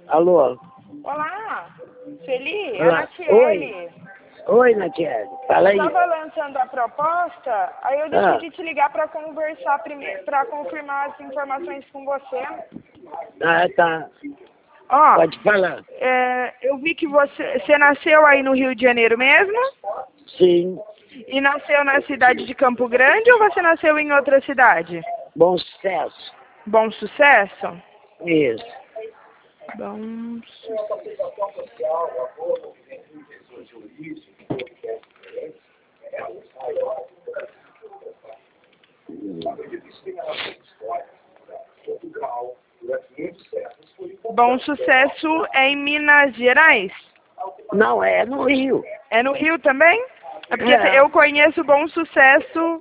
Alô? Olá, Feli, é a Olá. Natiele. Oi, Natiele. Fala aí. Eu estava lançando a proposta, aí eu decidi te ligar para conversar primeiro, para confirmar as informações com você. Ah, tá. Ó, Pode falar. eu vi que você nasceu aí no Rio de Janeiro mesmo? Sim. E nasceu na cidade de Campo Grande ou você nasceu em outra cidade? Bom Sucesso. Bom Sucesso? Isso. Bom Bom Sucesso é em Minas Gerais? Não, é no Rio. É no Rio também? É porque É. eu conheço Bom Sucesso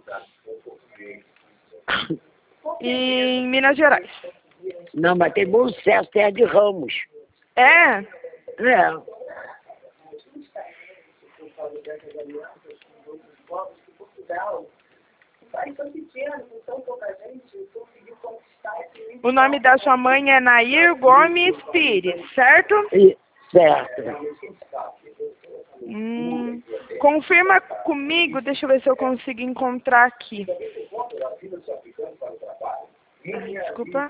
em Minas Gerais. Não, mas tem Bom Sucesso, tem a de Ramos. É? É. O nome da sua mãe é Nair Gomes Pires, certo? Certo. Confirma comigo, deixa eu ver se eu consigo encontrar aqui. Desculpa.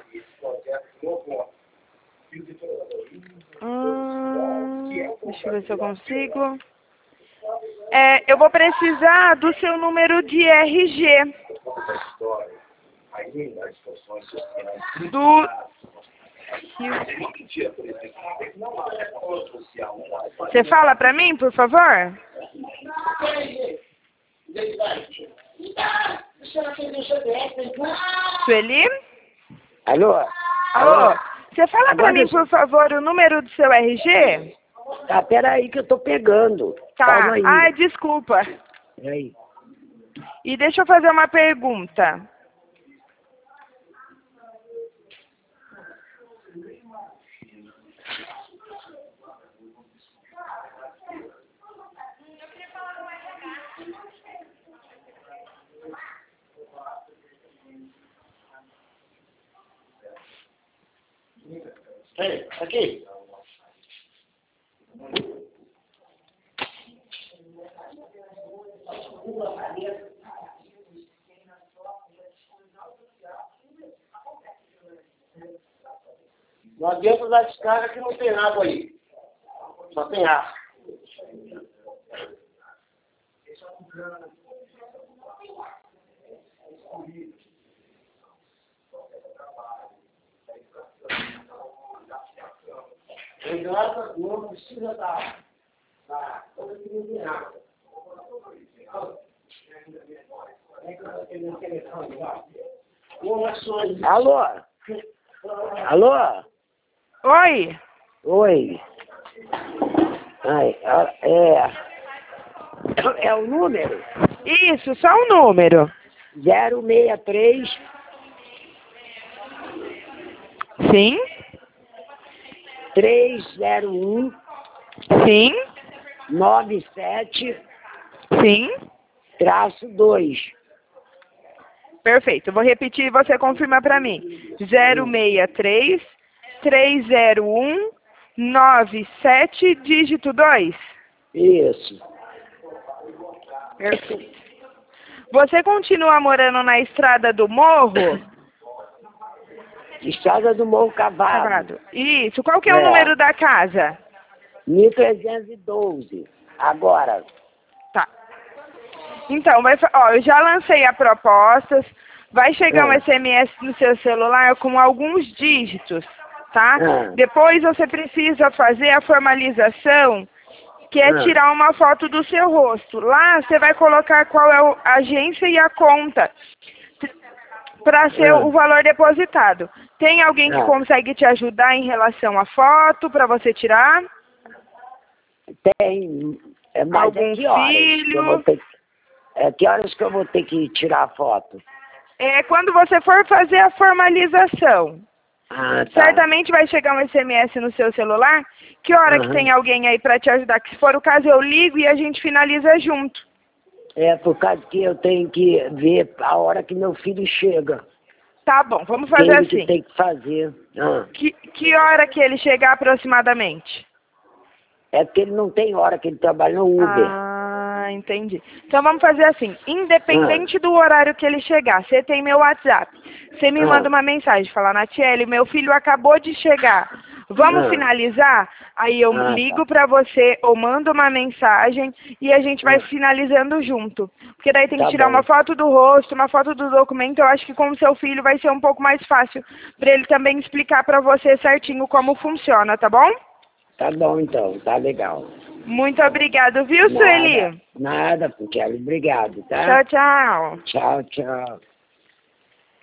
Deixa eu ver se eu consigo. Eu vou precisar do seu número de RG. Você fala pra mim, por favor? Sueli? Alô? Alô? Você fala pra Agora mim, por favor, o número do seu RG? Tá, peraí que eu tô pegando. Tá. Calma aí. Ai, desculpa. Peraí. E deixa eu fazer uma pergunta. Ei, aqui. Não adianta usar descarga que não tem água aí. Só tem ar. Não precisa dar. Alô? Alô? Oi? Oi. Ai, é o número? Isso, só um número. 063 Sim? 301 Sim? 97 Sim? -2. Perfeito. Eu vou repetir e você confirma pra mim. 063 301 97 dígito 2. Isso. Perfeito. Você continua morando na Estrada do Morro? Estrada do Morro Cavado. Cavado. Isso. Qual que é o número da casa? 1312. Agora. Tá. Então, eu já lancei a proposta. Vai chegar um SMS no seu celular com alguns dígitos, tá? Depois você precisa fazer a formalização, que é tirar uma foto do seu rosto. Lá você vai colocar qual é a agência e a conta para ser o valor depositado. Tem alguém que consegue te ajudar em relação à foto para você tirar? Tem. Mas Algum que horas filho? que eu vou ter que horas que eu vou ter que tirar a foto? Quando você for fazer a formalização. Tá. Certamente vai chegar um SMS no seu celular. Que hora que tem alguém aí para te ajudar? Que se for o caso eu ligo e a gente finaliza junto. Por causa que eu tenho que ver a hora que meu filho chega. Tá bom, vamos fazer Ele assim. que tem que fazer. Que hora que ele chegar aproximadamente? É porque ele não tem hora que ele trabalha no Uber. Ah, entendi. Então vamos fazer assim, independente do horário que ele chegar, você tem meu WhatsApp, você me manda uma mensagem, fala, Natiele, meu filho acabou de chegar, vamos finalizar? Aí eu ligo pra você ou mando uma mensagem e a gente vai finalizando junto. Porque daí tem que tirar uma foto do rosto, uma foto do documento, eu acho que com o seu filho vai ser um pouco mais fácil pra ele também explicar pra você certinho como funciona, tá bom? Tá bom, então. Tá legal. Muito obrigado, viu, Sueli? Nada, Kelly. Obrigado, tá? Tchau, tchau. Tchau, tchau.